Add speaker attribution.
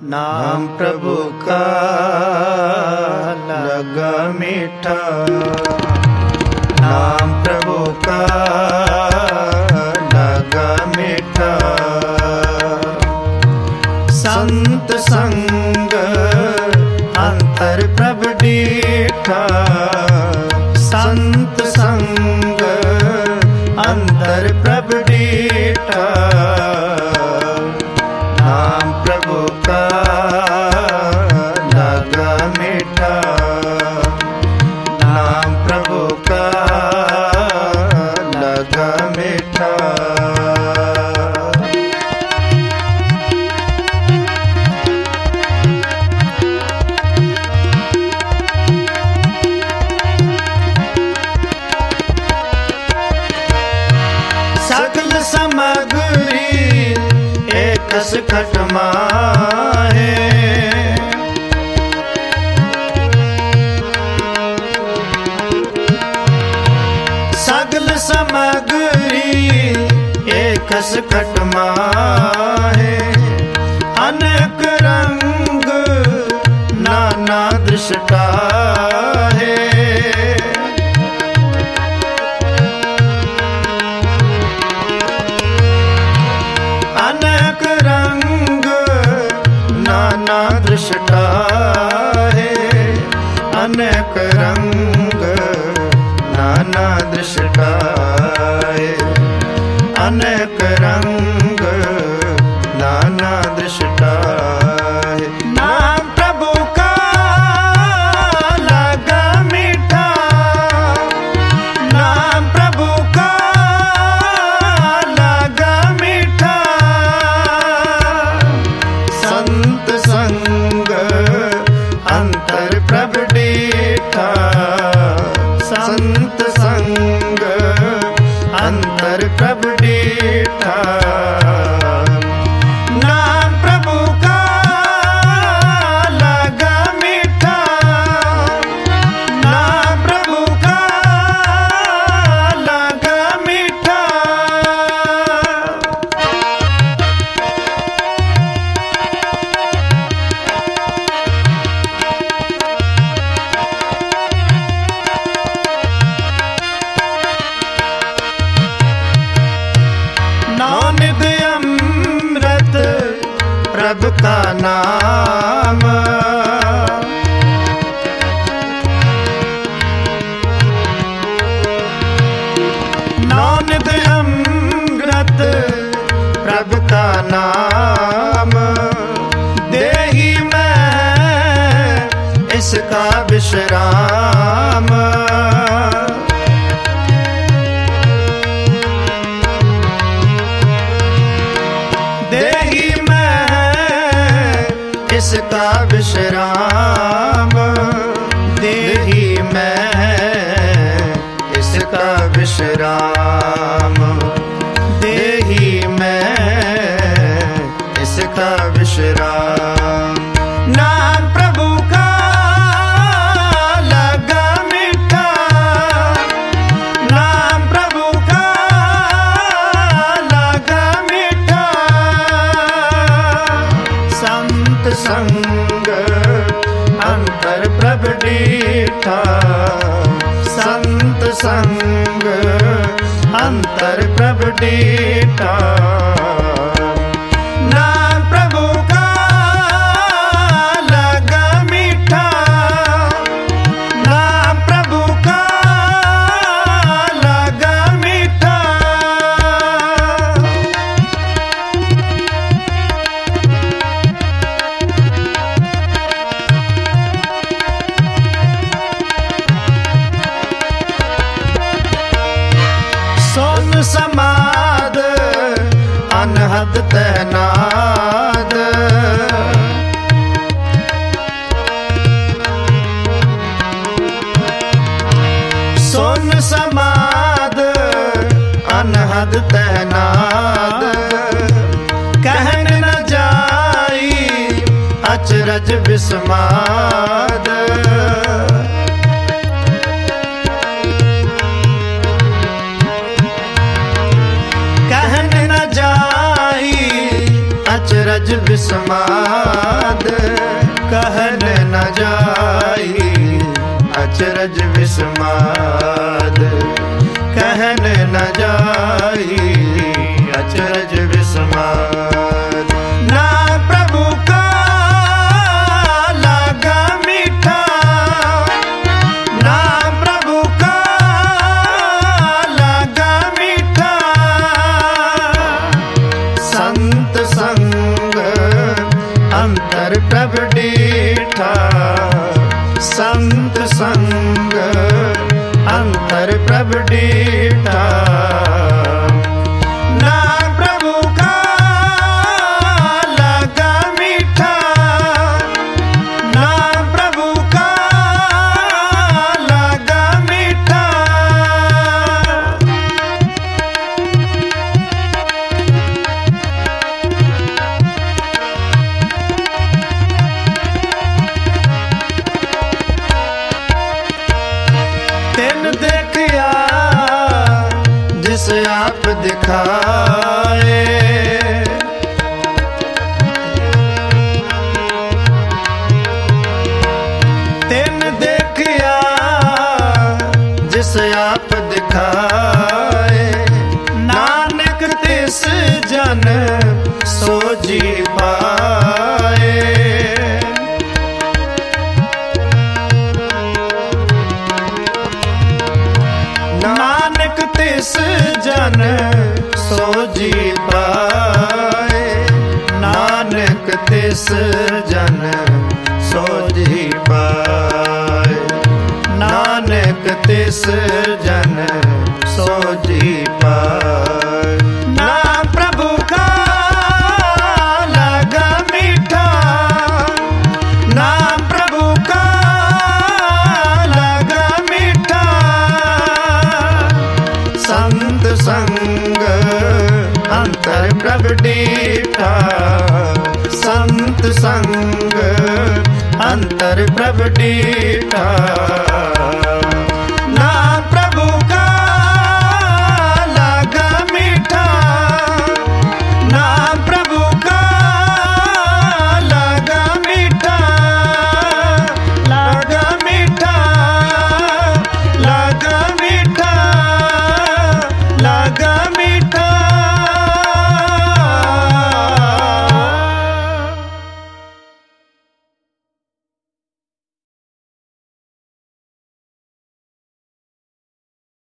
Speaker 1: नाम प्रभु का लगा मीठा, नाम प्रभु का लगा मीठा। संत संग अंतर प्रभ डीठा, संत संग अंतर प्रभ डीठा। नाम प्रभु का लगा मीठा, नाम प्रभु का लगा मीठा। सकल सामग्री एकस खट माहे, सकल सामग्री एकस खट माहे। अनेक रंग नाना दृष्टा है, अनेक रंग नाना दृष्टा है, अनेक रंग नाना दृष्टा है, अनेक रंग नाना दृष्टा है। नाम प्रभु का लगा मीठा, नाम प्रभु का लगा मीठा। संत संग अंतर प्रभ डीठा, संत संग अंतर प्रभ डीठा। नाम प्रभु का लगा मीठा, नाम प्रभु का लगा मीठा। नौनिध अमृत प्रभु का नाम, नौनिध अमृत प्रभु का नाम। देहि मैं इसका विश्राम, देहि मैं इसका विश्राम, देहि मैं इसका विश्राम, देहि मैं इसका विश्राम। नाम प्रभु का लगा मीठा, नाम प्रभु का लगा मीठा। संत संग अंतर प्रभ डीठा, संत संग अंतर प्रभ डीठा। नाम प्रभु का लगा मीठा, नाम प्रभु का लगा मीठा। सोन समाद अनहद तैनाद, सोन समाद अनहद तैनाद। कहन न जाई अचरज विस्माद, कहन न जाई अचरज विस्माद। कहन न जाई अचरज विस्माद, कहन न जाई अचरज विस्माद। ना प्रभु का लागा मीठा, ना प्रभु का लागा मीठा, संत संग अंतर प्रभ डीठा, संत संग अंतर प्रभ डीठा। ना प्रभु का लगा मीठा, ना प्रभु का लगा मीठा। तिन देखिया जिस आप दिखाए, तिन देखिया जिस आप दिखाए, नानक तिस जन सो जी पाए। नानक तिस जन सो जी पाए, नानक तिस जन सो जी पाए, नानक तिस जन सो जी पाए। ना प्रभु का लगा मीठा, ना प्रभु का लगा मीठा, संत संग अंतर प्रभ डीठा, संत संग अंतर प्रभ डीठा।